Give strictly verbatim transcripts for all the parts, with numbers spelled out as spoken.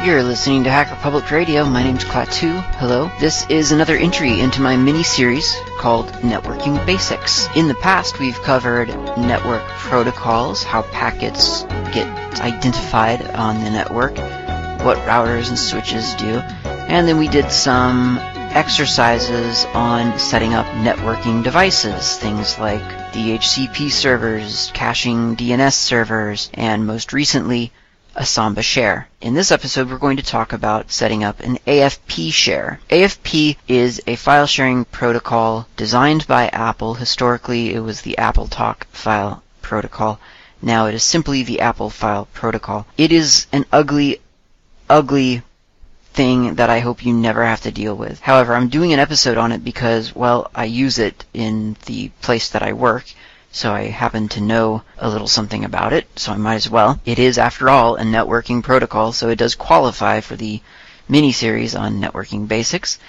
You're listening to Hacker Public Radio. My name's Klaatu. Hello. This is another entry into my mini-series called Networking Basics. In the past, we've covered network protocols, how packets get identified on the network, what routers and switches do, and then we did some exercises on setting up networking devices, things like D H C P servers, caching D N S servers, and most recently, a Samba share. In this episode, we're going to talk about setting up an A F P share. A F P is a file sharing protocol designed by Apple. Historically, it was the AppleTalk file protocol. Now it is simply the Apple file protocol. It is an ugly, ugly thing that I hope you never have to deal with. However, I'm doing an episode on it because, well, I use it in the place that I work, so I happen to know a little something about it, so I might as well. It is, after all, a networking protocol, so it does qualify for the mini-series on networking basics.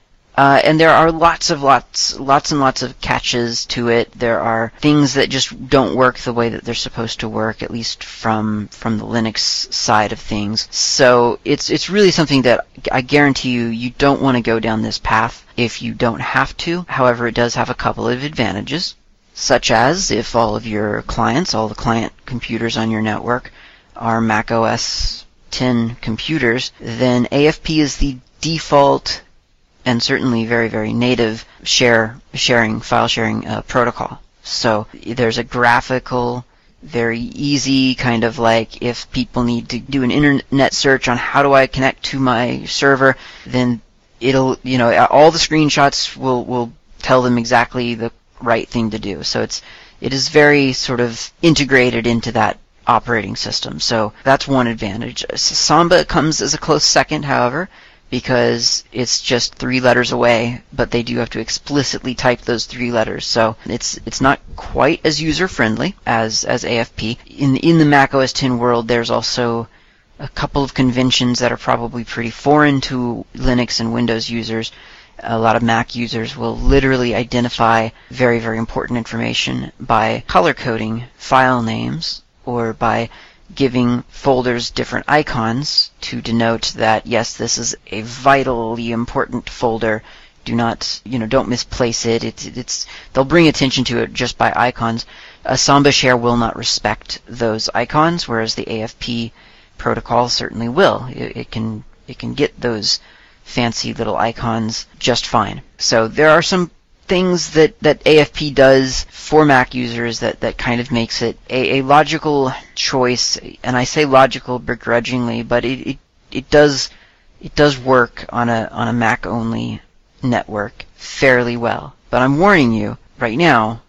Uh, and there are lots of lots, lots and lots of catches to it. There are things that just don't work the way that they're supposed to work, at least from from the Linux side of things. So it's it's really something that I guarantee you you don't want to go down this path if you don't have to. However, it does have a couple of advantages, such as if all of your clients, all the client computers on your network are Mac O S ten computers, then A F P is the default and certainly very, very native share sharing, file sharing uh, protocol. So there's a graphical, very easy kind of like if people need to do an internet search on how do I connect to my server, then it'll, you know, all the screenshots will, will tell them exactly the right thing to do. So it's, it is very sort of integrated into that operating system. So that's one advantage. Samba comes as a close second, however, because it's just three letters away, but they do have to explicitly type those three letters. So it's it's not quite as user-friendly as, as A F P. In, in the Mac O S ten world, there's also a couple of conventions that are probably pretty foreign to Linux and Windows users. A lot of Mac users will literally identify very, very important information by color-coding file names or by giving folders different icons to denote that, yes, this is a vitally important folder. Do not, you know, don't misplace it. It's, it's, they'll bring attention to it just by icons. A Samba share will not respect those icons, whereas the A F P protocol certainly will. It, it can, it can get those fancy little icons just fine. So there are some things that, that A F P does for Mac users that, that kind of makes it a, a logical choice, and I say logical begrudgingly, but it, it it does it does work on a on a Mac only network fairly well. But I'm warning you right now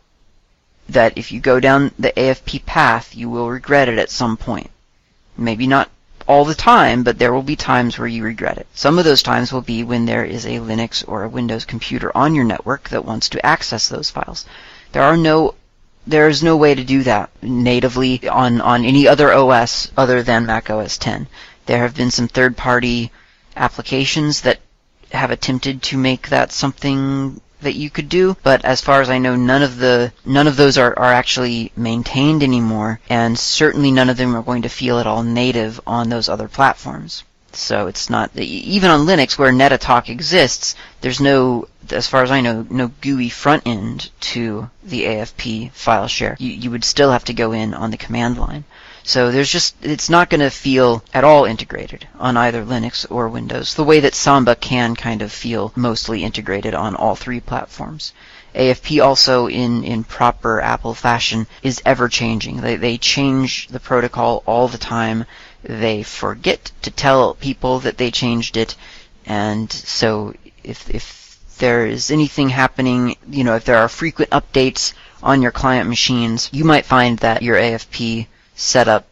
that if you go down the A F P path, you will regret it at some point. Maybe not all the time, but there will be times where you regret it. Some of those times will be when there is a Linux or a Windows computer on your network that wants to access those files. There are no, there is no way to do that natively on, on any other O S other than Mac O S ten. There have been some third-party applications that have attempted to make that something that you could do, but as far as I know, none of the none of those are, are actually maintained anymore, and certainly none of them are going to feel at all native on those other platforms. So it's not, even on Linux where Netatalk exists, there's no, as far as I know, no G U I front end to the A F P file share. You, you would still have to go in on the command line. So there's just, it's not going to feel at all integrated on either Linux or Windows, the way that Samba can kind of feel mostly integrated on all three platforms. A F P also, in, in proper Apple fashion, is ever-changing. They, they change the protocol all the time. They forget to tell people that they changed it, and so if, if there is anything happening, you know, if there are frequent updates on your client machines, you might find that your A F P setup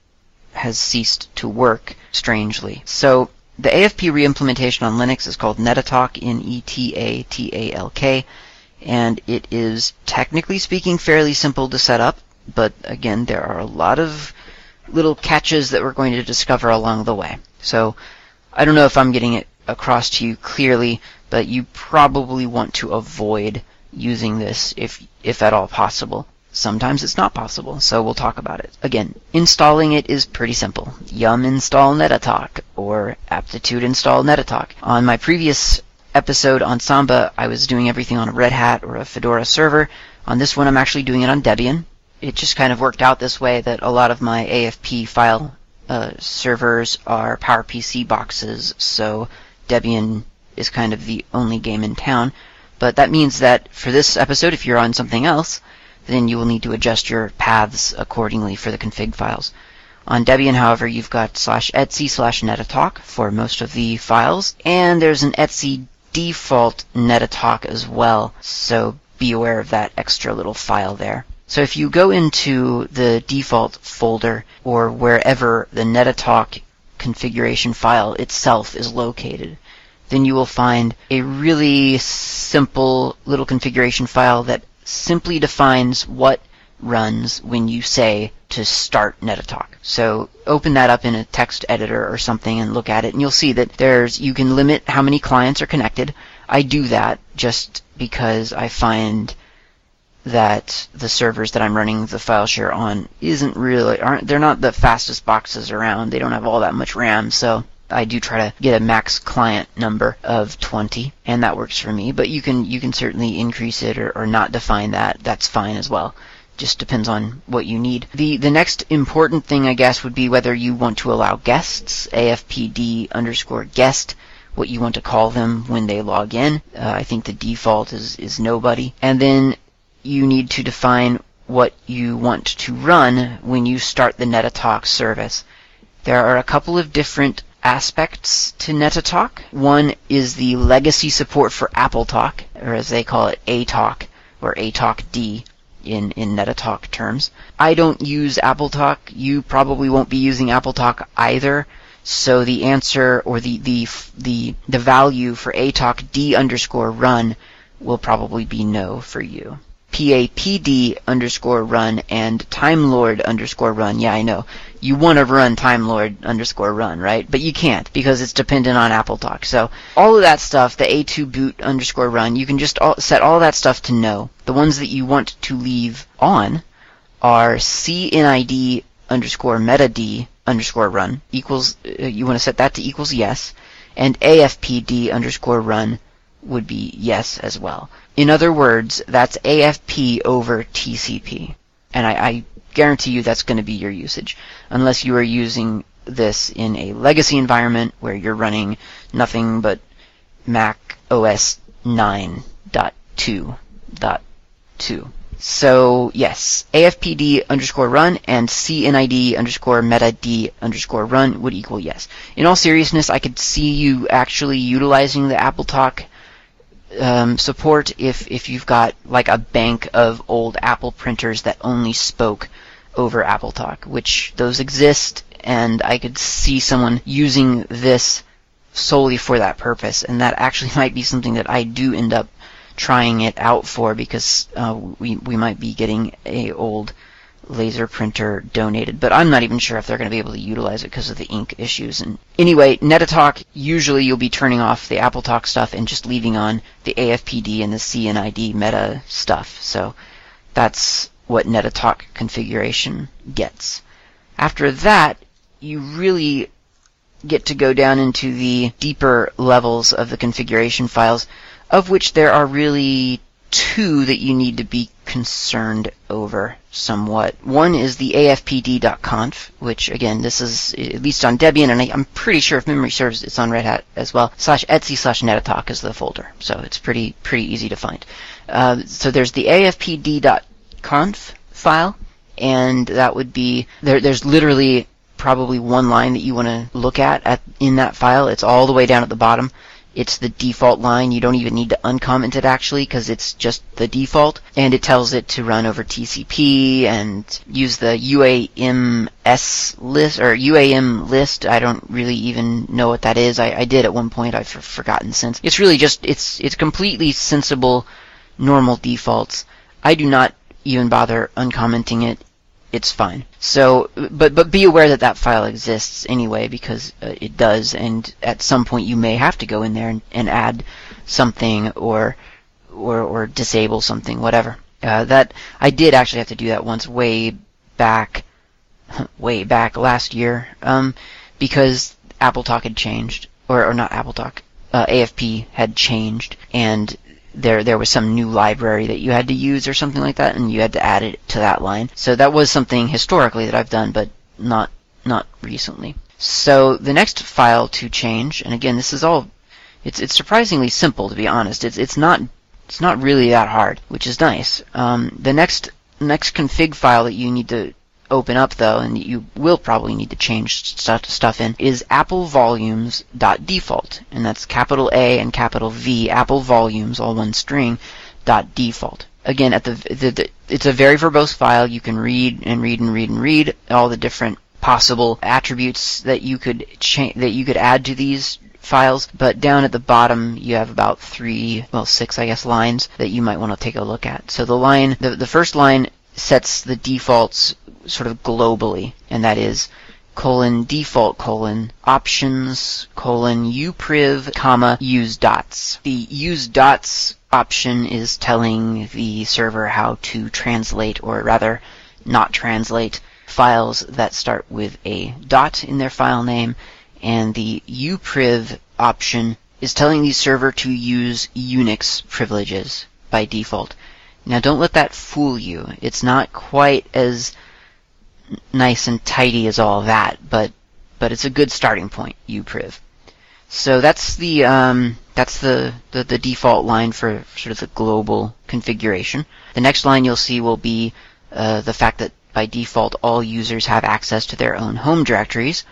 has ceased to work strangely. So the A F P reimplementation on Linux is called Netatalk, N E T A T A L K, and it is technically speaking fairly simple to set up, but again, there are a lot of little catches that we're going to discover along the way. So I don't know if I'm getting it across to you clearly, but you probably want to avoid using this if if at all possible. sometimes it's not possible, so we'll talk about it. Again, installing it is pretty simple. Yum install Netatalk, or aptitude install Netatalk. On my previous episode on Samba, I was doing everything on a Red Hat or a Fedora server. On this one, I'm actually doing it on Debian. It just kind of worked out this way that a lot of my A F P file uh, servers are PowerPC boxes, so Debian is kind of the only game in town. But that means that for this episode, if you're on something else, then you will need to adjust your paths accordingly for the config files. On Debian, however, you've got slash etc slash Netatalk for most of the files, and there's an etc default Netatalk as well, so be aware of that extra little file there. So if you go into the default folder, or wherever the Netatalk configuration file itself is located, then you will find a really simple little configuration file that simply defines what runs when you say to start Netatalk. So open that up in a text editor or something and look at it, and you'll see that there's you can limit how many clients are connected. I do that just because I find that the servers that I'm running the file share on isn't really aren't they're not the fastest boxes around. They don't have all that much RAM, so I do try to get a max client number of twenty, and that works for me. But you can you can certainly increase it or, or not define that. That's fine as well. Just depends on what you need. The the next important thing, I guess, would be whether you want to allow guests, A F P D underscore guest, what you want to call them when they log in. Uh, I think the default is, is nobody. And then you need to define what you want to run when you start the Netatalk service. There are a couple of different aspects to Netatalk. One is the legacy support for AppleTalk, or as they call it, A Talk, or A Talk D in, in Netatalk terms. I don't use AppleTalk. You probably won't be using AppleTalk either. So the answer, or the, the, the, the value for A Talk D underscore run will probably be no for you. P A P D underscore run and TimeLord underscore run. Yeah, I know. You want to run TimeLord underscore run, right? But you can't because it's dependent on AppleTalk. So all of that stuff, the A two boot underscore run, you can just all, set all that stuff to no. The ones that you want to leave on are CNID underscore metad underscore run equals, uh, you want to set that to equals yes, and A F P D underscore run would be yes as well. In other words, that's A F P over T C P. And I, I guarantee you that's going to be your usage, unless you are using this in a legacy environment where you're running nothing but Mac O S nine point two point two. So, yes, A F P D underscore run and CNID underscore metad underscore run would equal yes. In all seriousness, I could see you actually utilizing the AppleTalk Um, support if, if you've got like a bank of old Apple printers that only spoke over AppleTalk, which those exist, and I could see someone using this solely for that purpose, and that actually might be something that I do end up trying it out for, because uh, we, we might be getting a old laser printer donated, but I'm not even sure if they're going to be able to utilize it because of the ink issues. And anyway, Netatalk, usually you'll be turning off the AppleTalk stuff and just leaving on the A F P D and the CNID meta stuff. So that's what Netatalk configuration gets. After that, you really get to go down into the deeper levels of the configuration files, of which there are really two that you need to be concerned over somewhat. One is the A F P D dot conf, which again, this is at least on Debian, and I, I'm pretty sure if memory serves, it's on Red Hat as well. Slash etc slash Netatalk is the folder, so it's pretty pretty easy to find. Uh, so there's the A F P D dot conf file, and that would be there. There's literally probably one line that you want to look at, at in that file. It's all the way down at the bottom. It's the default line. You don't even need to uncomment it, actually, because it's just the default. And it tells it to run over T C P and use the U A M S list, or U A M list. I don't really even know what that is. I, I did at one point. I've forgotten since. It's really just, it's, it's completely sensible, normal defaults. I do not even bother uncommenting it. It's fine. So, but but be aware that that file exists anyway, because uh, it does, and at some point you may have to go in there and, and add something or or or disable something, whatever. Uh, that I did actually have to do that once way back, way back last year, um, because AppleTalk had changed, or, or not AppleTalk, uh, A F P had changed, and there there was some new library that you had to use or something like that, and you had to add it to that line. So that was something historically that I've done, but not not recently. So the next file to change, and again, this is all, it's it's surprisingly simple, to be honest. It's it's not it's not really that hard, which is nice. Um, the next next config file that you need to open up, though, and you will probably need to change stuff stuff in, is applevolumes.default, and that's capital A and capital V, Apple Volumes, all one string, dot default. Again, at the, the, the it's a very verbose file. You can read and read and read and read all the different possible attributes that you could cha- that you could add to these files, but down at the bottom you have about three, well, six, I guess, lines that you might want to take a look at. So the line, the, the first line sets the defaults sort of globally, and that is colon default colon options colon upriv comma use dots. The use dots option is telling the server how to translate, or rather not translate, files that start with a dot in their file name, and the upriv option is telling the server to use Unix privileges by default. Now don't let that fool you. It's not quite as nice and tidy as all that, but but it's a good starting point, upriv. So that's the um, that's the, the, the default line for sort of the global configuration. The next line you'll see will be uh, the fact that by default all users have access to their own home directories.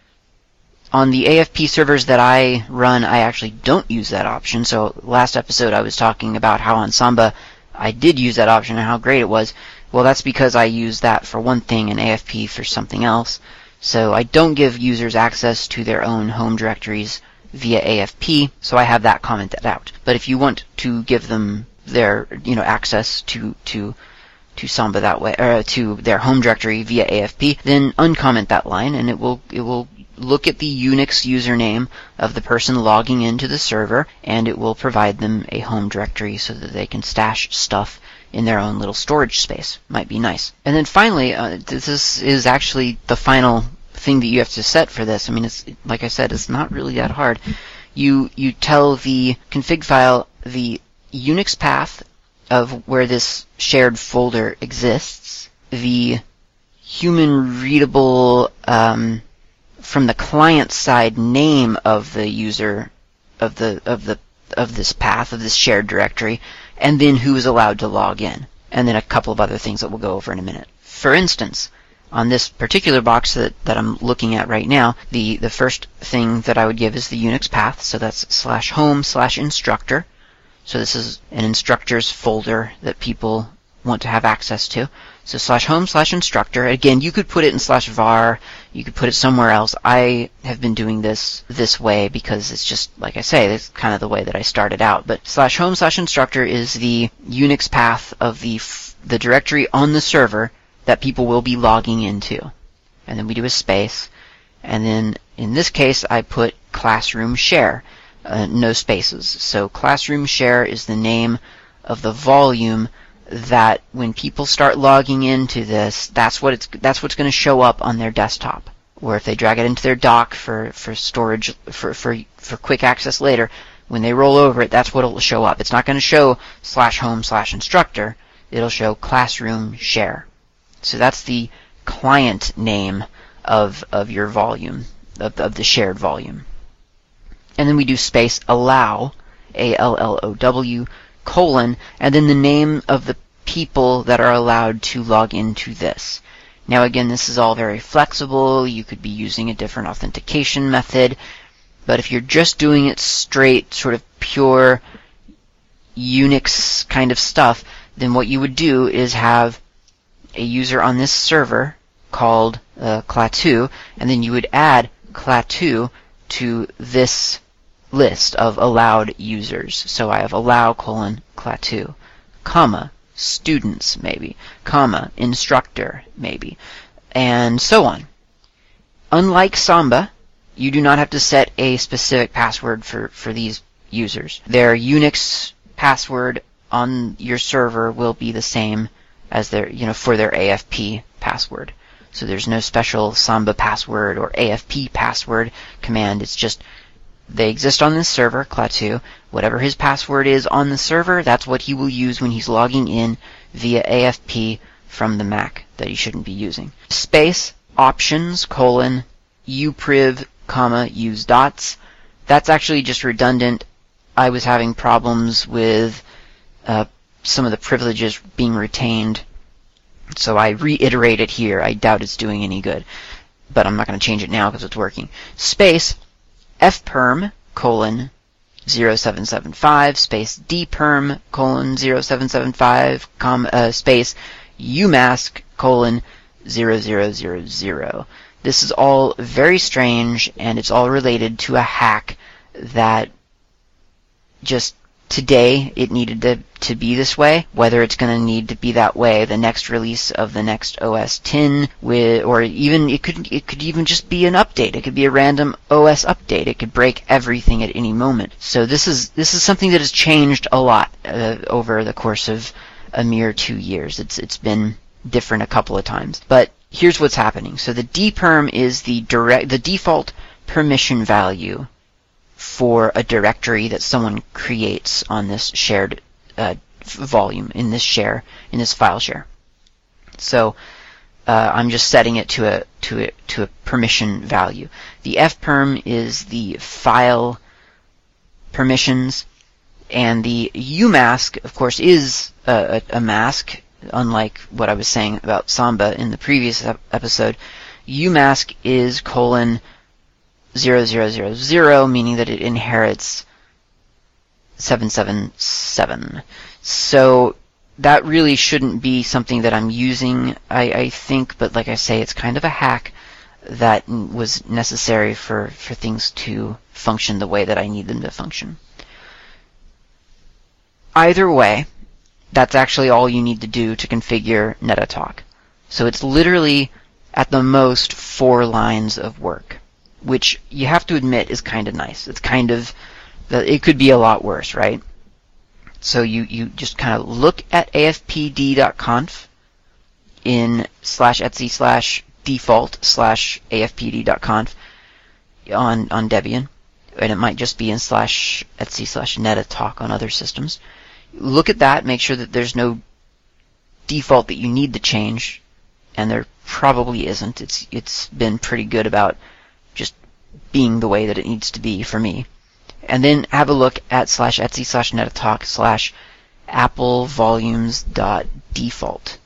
On the A F P servers that I run, I actually don't use that option. So last episode I was talking about how on Samba I did use that option and how great it was. Well, that's because I use that for one thing and A F P for something else. So I don't give users access to their own home directories via A F P, so I have that commented out. But if you want to give them their, you know, access to to to Samba that way, or to their home directory via A F P, then uncomment that line, and it will it will look at the Unix username of the person logging into the server, and it will provide them a home directory so that they can stash stuff in their own little storage space. Might be nice. And then finally, uh, this is actually the final thing that you have to set for this. I mean, it's, like I said, it's not really that hard. You you tell the config file the Unix path of where this shared folder exists, the human readable um, from the client side name of the user of the of the of this path of this shared directory, and then who is allowed to log in, and then a couple of other things that we'll go over in a minute. For instance, on this particular box that, that I'm looking at right now, the, the first thing that I would give is the Unix path, so that's slash home slash instructor. So this is an instructors folder that people want to have access to. So slash home slash instructor. Again, you could put it in slash var, you could put it somewhere else. I have been doing this this way because it's just, like I say, it's kind of the way that I started out. But slash home slash instructor is the Unix path of the f the directory on the server that people will be logging into. And then we do a space. And then in this case, I put classroom share, uh, no spaces. So classroom share is the name of the volume that when people start logging into this, that's what it's that's what's going to show up on their desktop. Or if they drag it into their dock for for storage for for for quick access later, when they roll over it, that's what it'll show up. It's not going to show slash home slash instructor. It'll show classroom share. So that's the client name of of your volume, of of the shared volume. And then we do space allow, A L L O W, colon, and then the name of the people that are allowed to log into this. Now again, this is all very flexible. You could be using a different authentication method, but if you're just doing it straight, sort of pure Unix kind of stuff, then what you would do is have a user on this server called uh, Klaatu, and then you would add Klaatu to this list of allowed users. So I have allow colon Klaatu, comma, students maybe, comma, instructor maybe, and so on. Unlike Samba, you do not have to set a specific password for, for these users. Their Unix password on your server will be the same as their, you know, for their A F P password. So there's no special Samba password or A F P password command. It's just they exist on this server, Klaatu. Whatever his password is on the server, that's what he will use when he's logging in via A F P from the Mac that he shouldn't be using. Space, options, colon, upriv, comma, use dots. That's actually just redundant. I was having problems with uh, some of the privileges being retained, so I reiterate it here. I doubt it's doing any good, but I'm not going to change it now because it's working. Space, fperm, colon, zero seven seven five, space dperm, colon, zero seven seven five, com, uh, space umask, colon, zero zero zero zero. This is all very strange, and it's all related to a hack that just today it needed to, to be this way. Whether it's going to need to be that way the next release of the next O S ten, with, or even it could it could even just be an update. It could be a random O S update. It could break everything at any moment. So this is this is something that has changed a lot uh, over the course of a mere two years. It's it's been different a couple of times, but here's what's happening. So the dperm is the direct the default permission value for a directory that someone creates on this shared uh, volume, in this share, in this file share. So uh, I'm just setting it to a to a to a permission value. The fperm is the file permissions, and the umask, of course, is a, a, a mask. Unlike what I was saying about Samba in the previous ep episode, umask is colon zero zero zero zero, meaning that it inherits seven seven seven. So that really shouldn't be something that I'm using, I, I think, but like I say, it's kind of a hack that was necessary for, for things to function the way that I need them to function. Either way, that's actually all you need to do to configure NetaTalk. So it's literally, at the most, four lines of work, which you have to admit is kind of nice. It's kind of, it could be a lot worse, right? So you, you just kind of look at A F P D dot conf in slash etsy slash default slash A F P D dot conf on, on Debian, and it might just be in slash etsy slash NetaTalk on other systems. Look at that, make sure that there's no default that you need to change, and there probably isn't. It's it's been pretty good about just being the way that it needs to be for me. And then have a look at slash etsy slash NetaTalk slash apple volumes dot default.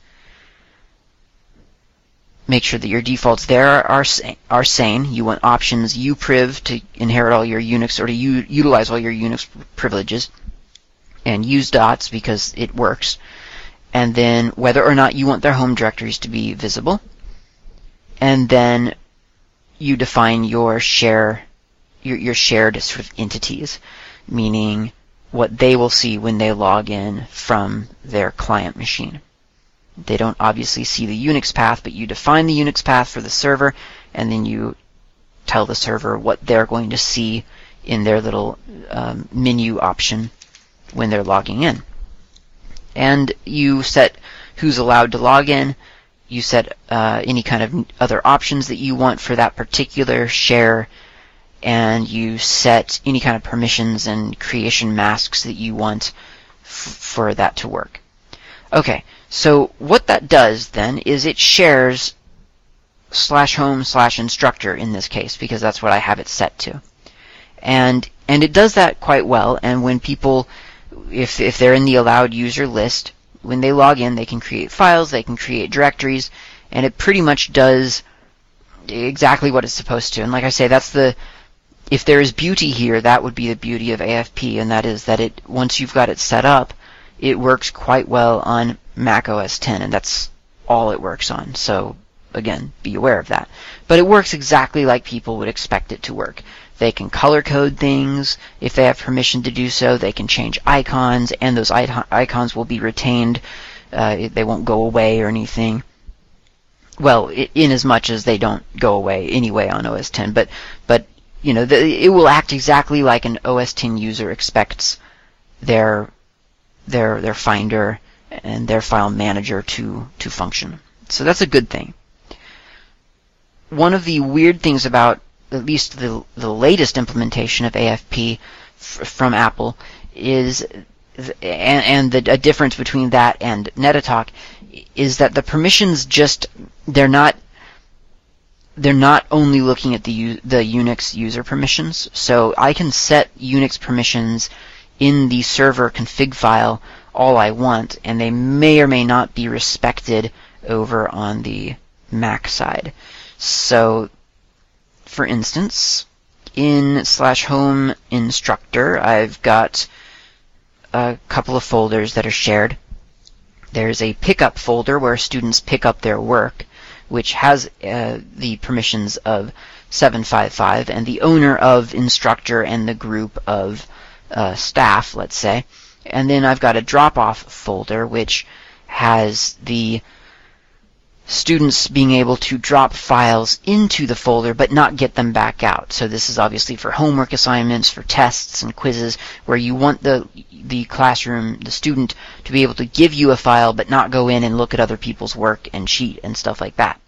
Make sure that your defaults there are are sane. You want options upriv to inherit all your Unix, or to u utilize all your Unix privileges, and use dots because it works. And then whether or not you want their home directories to be visible. And then you define your share, your, your shared sort of entities, meaning what they will see when they log in from their client machine. They don't obviously see the Unix path, but you define the Unix path for the server, and then you tell the server what they're going to see in their little um, menu option when they're logging in. And you set who's allowed to log in. You set uh, any kind of other options that you want for that particular share, and you set any kind of permissions and creation masks that you want f for that to work. Okay, so what that does then is it shares slash home slash instructor in this case, because that's what I have it set to. And and it does that quite well, and when people, if, if they're in the allowed user list, when they log in, they can create files, they can create directories, and it pretty much does exactly what it's supposed to. And like I say, that's the, if there is beauty here, that would be the beauty of A F P, and that is that it, once you've got it set up, it works quite well on Mac O S ten, and that's all it works on. So again, be aware of that. But it works exactly like people would expect it to work. They can color code things if they have permission to do so. They can change icons, and those icons will be retained. Uh, they won't go away or anything. Well, in as much as they don't go away anyway on O S ten, but but you know, the, it will act exactly like an O S ten user expects their their their Finder and their file manager to to function. So that's a good thing. One of the weird things about at least the the latest implementation of A F P f from Apple is, th and, and the a difference between that and Netatalk is that the permissions just they're not they're not only looking at the the Unix user permissions. So I can set Unix permissions in the server config file all I want, and they may or may not be respected over on the Mac side. So, for instance, in slash home instructor, I've got a couple of folders that are shared. There's a pickup folder where students pick up their work, which has uh, the permissions of seven five five, and the owner of instructor and the group of uh, staff, let's say. And then I've got a drop-off folder, which has the students being able to drop files into the folder but not get them back out. So this is obviously for homework assignments, for tests and quizzes, where you want the the classroom, the student, to be able to give you a file but not go in and look at other people's work and cheat and stuff like that.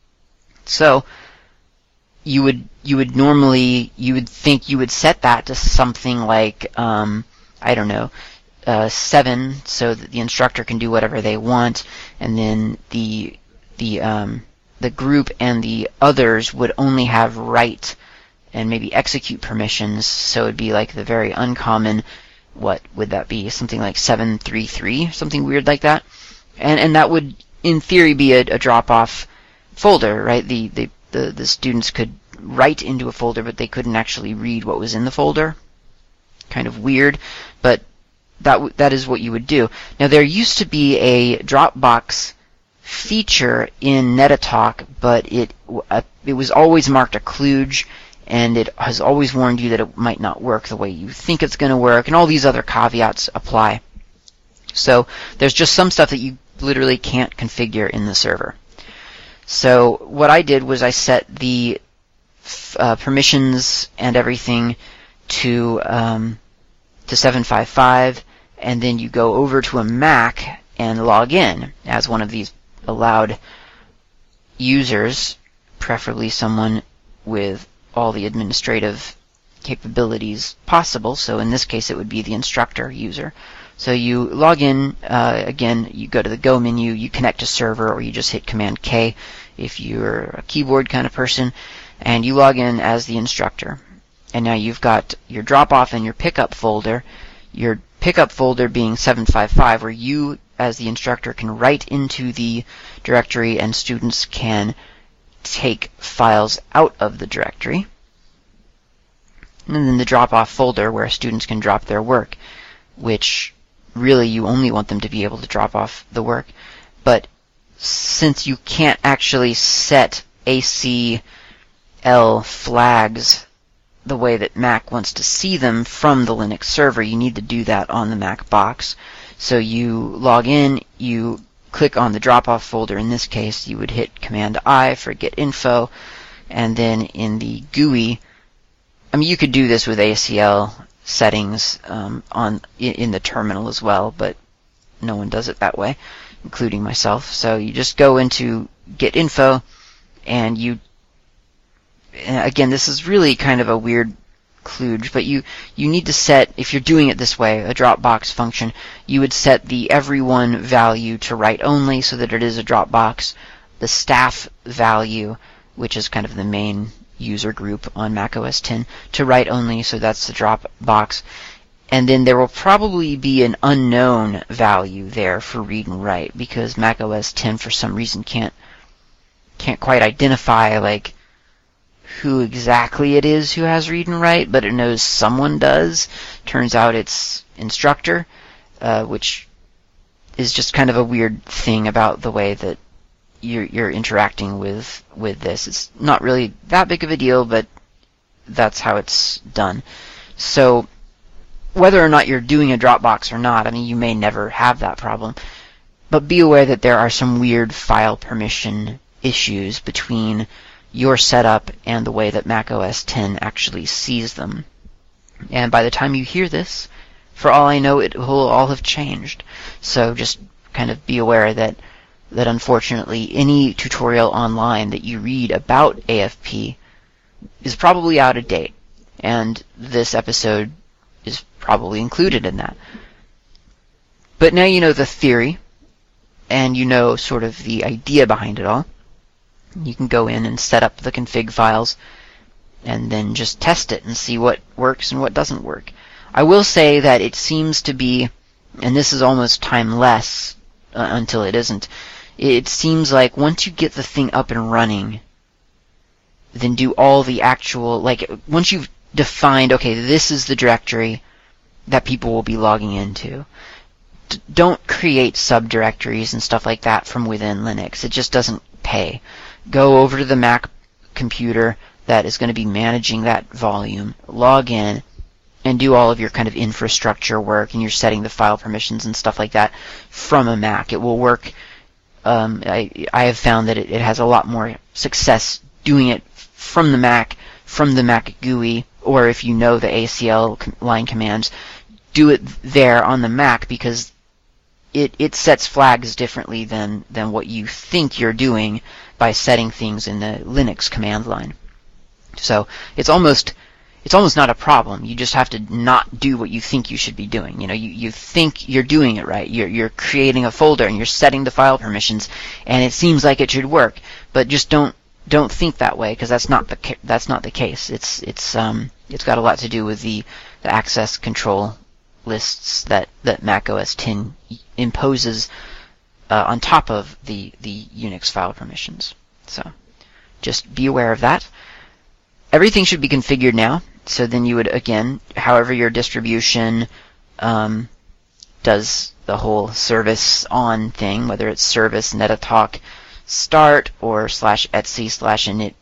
So you would you would normally you would think you would set that to something like um, I don't know, uh, seven, so that the instructor can do whatever they want, and then the the um, the group and the others would only have write and maybe execute permissions. So it'd be like the very uncommon, what would that be? Something like seven three three, something weird like that. And and that would, in theory, be a, a drop-off folder, right? The, the the the students could write into a folder, but they couldn't actually read what was in the folder. Kind of weird, but that w that is what you would do. Now, there used to be a Dropbox feature in Netatalk, but it uh, it was always marked a kludge, and it has always warned you that it might not work the way you think it's going to work, and all these other caveats apply. So there's just some stuff that you literally can't configure in the server. So what I did was I set the uh, permissions and everything to um, to seven five five, and then you go over to a Mac and log in as one of these allowed users, preferably someone with all the administrative capabilities possible. So in this case, it would be the instructor user. So you log in, uh, again, you go to the Go menu, you connect to server, or you just hit Command K if you're a keyboard kind of person, and you log in as the instructor. And now you've got your drop-off and your pickup folder, your pickup folder being seven five five, where you, as the instructor, can write into the directory and students can take files out of the directory. And then the drop-off folder, where students can drop their work, which really you only want them to be able to drop off the work. But since you can't actually set A C L flags the way that Mac wants to see them from the Linux server, you need to do that on the Mac box. So you log in, you click on the drop-off folder. In this case, you would hit Command I for get info, and then in the G U I, I mean, you could do this with A C L settings um, on in the terminal as well, but no one does it that way, including myself. So you just go into get info, and you again, this is really kind of a weird kludge, but you you need to set, if you're doing it this way, a Dropbox function, you would set the everyone value to write only, so that it is a Dropbox, the staff value, which is kind of the main user group on Mac O S ten, to write only, so that's the Dropbox. And then there will probably be an unknown value there for read and write, because Mac O S ten for some reason can't can't quite identify like who exactly it is who has read and write, but it knows someone does. Turns out it's instructor, uh, which is just kind of a weird thing about the way that you're, you're interacting with with this. It's not really that big of a deal, but that's how it's done. So whether or not you're doing a Dropbox or not, I mean, you may never have that problem, but be aware that there are some weird file permission issues between your setup and the way that Mac O S ten actually sees them. And by the time you hear this, for all I know, it will all have changed. So just kind of be aware that that unfortunately any tutorial online that you read about A F P is probably out of date, and this episode is probably included in that. But now you know the theory, and you know sort of the idea behind it all. You can go in and set up the config files, and then just test it and see what works and what doesn't work. I will say that it seems to be, and this is almost timeless uh, until it isn't, it seems like once you get the thing up and running, then do all the actual, like, once you've defined, okay, this is the directory that people will be logging into, d- don't create subdirectories and stuff like that from within Linux. It just doesn't pay. Go over to the Mac computer that is going to be managing that volume, log in, and do all of your kind of infrastructure work, and you're setting the file permissions and stuff like that from a Mac. It will work. Um, I, I have found that it, it has a lot more success doing it from the Mac, from the Mac G U I, or if you know the A C L line commands, do it there on the Mac, because it, it sets flags differently than, than what you think you're doing by setting things in the Linux command line. So it's almost it's almost not a problem. You just have to not do what you think you should be doing. You know, you, you think you're doing it right. You're you're creating a folder and you're setting the file permissions, and it seems like it should work. But just don't don't think that way, because that's not the that's not the case. It's it's um it's got a lot to do with the, the access control lists that that Mac O S ten imposes uh, on top of the the Unix file permissions. So just be aware of that. Everything should be configured now, so then you would, again, however your distribution um, does the whole service on thing, whether it's service netatalk start or slash etc slash init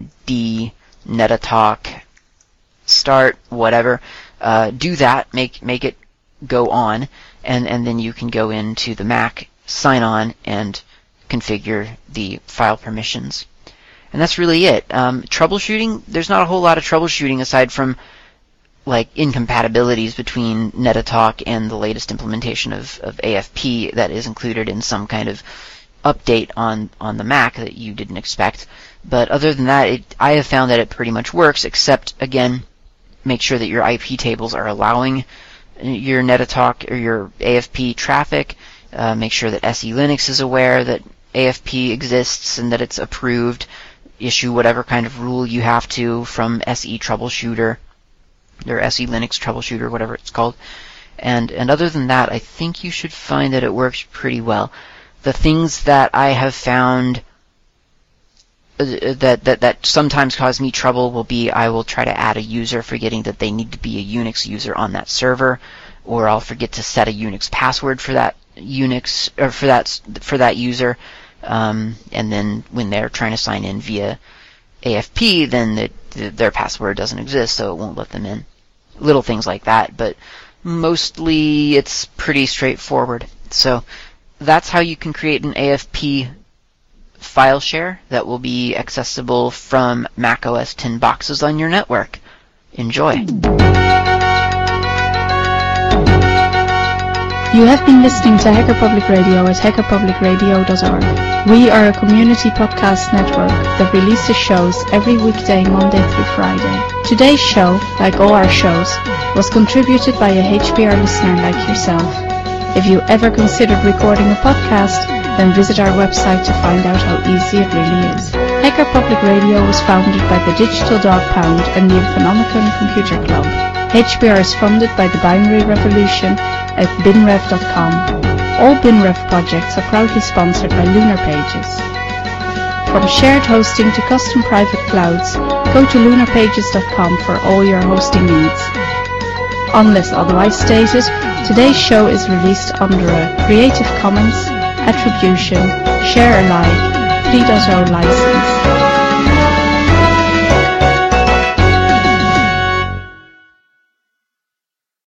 d netatalk start, whatever, uh, do that, make make it go on, and, and then you can go into the Mac, sign on, and configure the file permissions. And that's really it. Um, troubleshooting, there's not a whole lot of troubleshooting aside from like incompatibilities between netatalk and the latest implementation of, of A F P that is included in some kind of update on, on the Mac that you didn't expect. But other than that, it, I have found that it pretty much works, except, again, make sure that your I P tables are allowing your netatalk or your A F P traffic. Uh, make sure that S E Linux is aware that A F P exists and that it's approved. Issue whatever kind of rule you have to from S E Troubleshooter or S E Linux Troubleshooter, whatever it's called. And and other than that, I think you should find that it works pretty well. The things that I have found uh, that that that sometimes cause me trouble will be I will try to add a user forgetting that they need to be a Unix user on that server, or I'll forget to set a Unix password for that Unix or for that for that user. Um, and then when they're trying to sign in via A F P, then the, the, their password doesn't exist, so it won't let them in. Little things like that, but mostly it's pretty straightforward. So that's how you can create an A F P file share that will be accessible from Mac O S ten boxes on your network. Enjoy. You have been listening to Hacker Public Radio at hacker public radio dot org. We are a community podcast network that releases shows every weekday, Monday through Friday. Today's show, like all our shows, was contributed by a H P R listener like yourself. If you ever considered recording a podcast, then visit our website to find out how easy it really is. Hacker Public Radio was founded by the Digital Dog Pound and the Economicon Computer Club. H P R is funded by the Binary Revolution at binrev dot com. All BinRev projects are proudly sponsored by Lunar Pages. From shared hosting to custom private clouds, go to lunar pages dot com for all your hosting needs. Unless otherwise stated, today's show is released under a Creative Commons Attribution Share Alike three point oh license.